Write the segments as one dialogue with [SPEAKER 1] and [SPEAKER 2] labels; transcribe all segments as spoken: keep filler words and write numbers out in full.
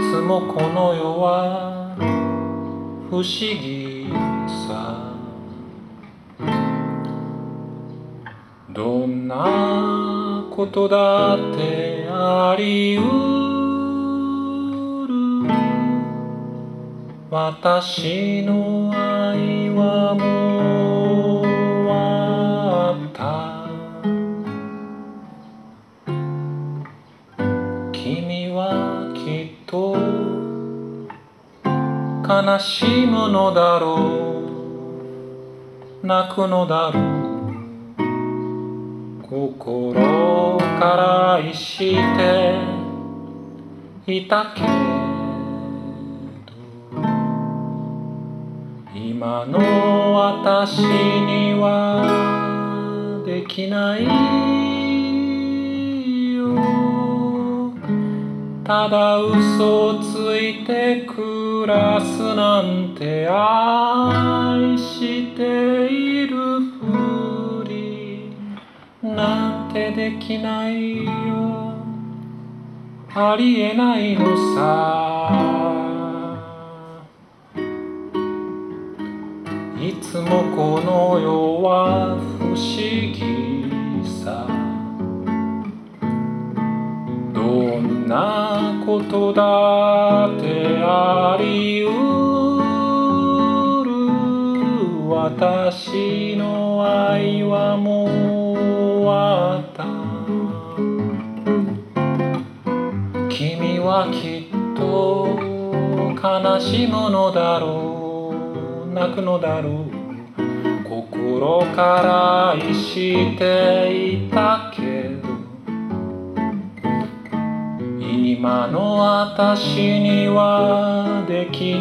[SPEAKER 1] つもこの世は不思議さ。どんなことだってありうる。私の愛はもう終わった。君はきっと悲しむのだろう、泣くのだろう。心から愛していたけど、今の私にはできないよ。ただ嘘ついて暮らすなんて、愛しているふりなんてできないよ。ありえないのさ。いつもこの世は不思議さ。どんなことだってありうる。私の愛はもう終わった。君はきっと悲しむのだろう、泣くのだろう。心から愛していたけど、今の私にはでき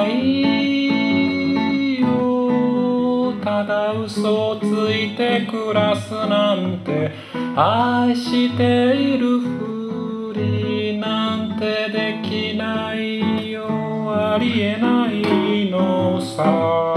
[SPEAKER 1] ないよ。ただ嘘ついて暮らすなんて、愛しているふりなんてできないよ。ありえないのさ。